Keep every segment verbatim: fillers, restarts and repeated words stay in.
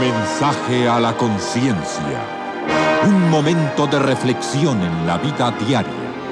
Mensaje a la conciencia. Un momento de reflexión en la vida diaria.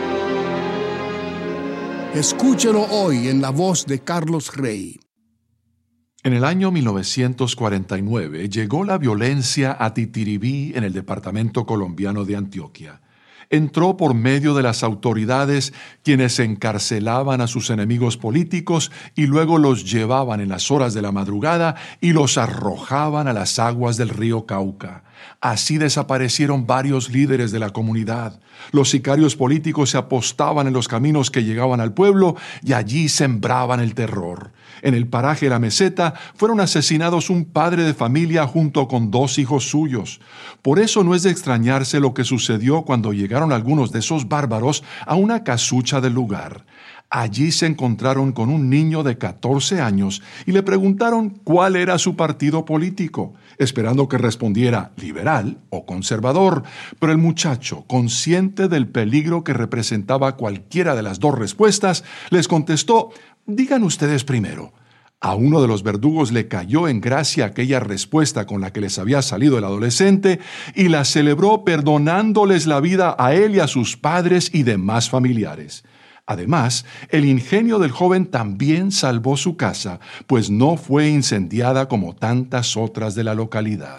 Escúchelo hoy en la voz de Carlos Rey. En el año mil novecientos cuarenta y nueve llegó la violencia a Titiribí, en el departamento colombiano de Antioquia. Entró por medio de las autoridades, quienes encarcelaban a sus enemigos políticos y luego los llevaban en las horas de la madrugada y los arrojaban a las aguas del río Cauca. Así desaparecieron varios líderes de la comunidad. Los sicarios políticos se apostaban en los caminos que llegaban al pueblo y allí sembraban el terror. En el paraje La Meseta fueron asesinados un padre de familia junto con dos hijos suyos. Por eso no es de extrañarse lo que sucedió cuando llegaron algunos de esos bárbaros a una casucha del lugar. Allí se encontraron con un niño de catorce años y le preguntaron cuál era su partido político, esperando que respondiera liberal o conservador. Pero el muchacho, consciente del peligro que representaba cualquiera de las dos respuestas, les contestó: digan ustedes primero. A uno de los verdugos le cayó en gracia aquella respuesta con la que les había salido el adolescente y la celebró perdonándoles la vida a él y a sus padres y demás familiares. Además, el ingenio del joven también salvó su casa, pues no fue incendiada como tantas otras de la localidad.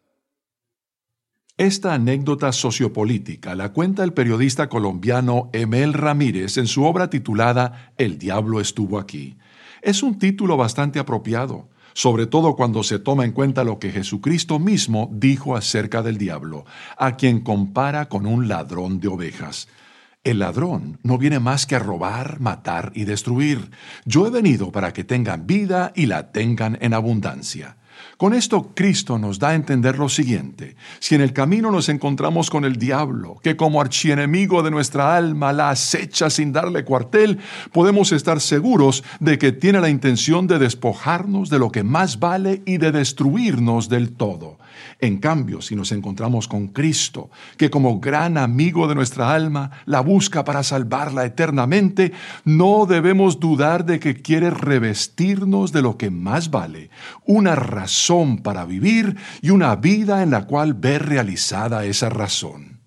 Esta anécdota sociopolítica la cuenta el periodista colombiano Emel Ramírez en su obra titulada El diablo estuvo aquí. Es un título bastante apropiado, sobre todo cuando se toma en cuenta lo que Jesucristo mismo dijo acerca del diablo, a quien compara con un ladrón de ovejas. El ladrón no viene más que a robar, matar y destruir. Yo he venido para que tengan vida y la tengan en abundancia. Con esto Cristo nos da a entender lo siguiente: si en el camino nos encontramos con el diablo, que como archienemigo de nuestra alma la acecha sin darle cuartel, podemos estar seguros de que tiene la intención de despojarnos de lo que más vale y de destruirnos del todo. En cambio, si nos encontramos con Cristo, que como gran amigo de nuestra alma la busca para salvarla eternamente, no debemos dudar de que quiere revestirnos de lo que más vale, una razón para vivir y una vida en la cual ver realizada esa razón.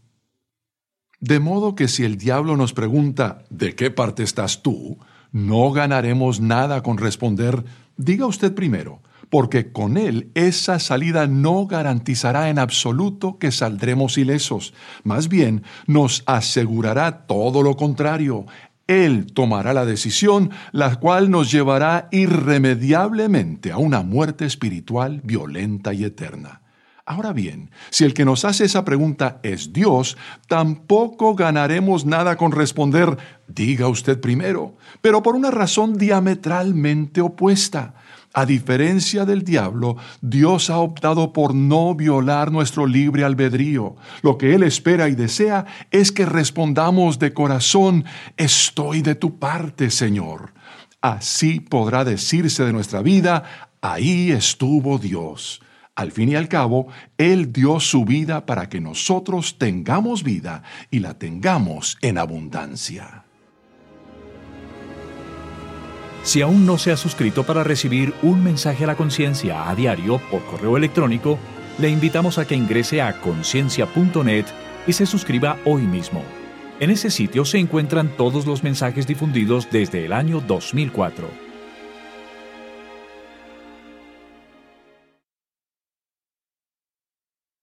De modo que si el diablo nos pregunta ¿de qué parte estás tú?, no ganaremos nada con responder diga usted primero, porque con él esa salida no garantizará en absoluto que saldremos ilesos. Más bien, nos asegurará todo lo contrario. Él tomará la decisión, la cual nos llevará irremediablemente a una muerte espiritual violenta y eterna. Ahora bien, si el que nos hace esa pregunta es Dios, tampoco ganaremos nada con responder diga usted primero, pero por una razón diametralmente opuesta. A diferencia del diablo, Dios ha optado por no violar nuestro libre albedrío. Lo que Él espera y desea es que respondamos de corazón: estoy de tu parte, Señor. Así podrá decirse de nuestra vida: ahí estuvo Dios. Al fin y al cabo, Él dio su vida para que nosotros tengamos vida y la tengamos en abundancia. Si aún no se ha suscrito para recibir un mensaje a la conciencia a diario por correo electrónico, le invitamos a que ingrese a conciencia punto net y se suscriba hoy mismo. En ese sitio se encuentran todos los mensajes difundidos desde el año dos mil cuatro.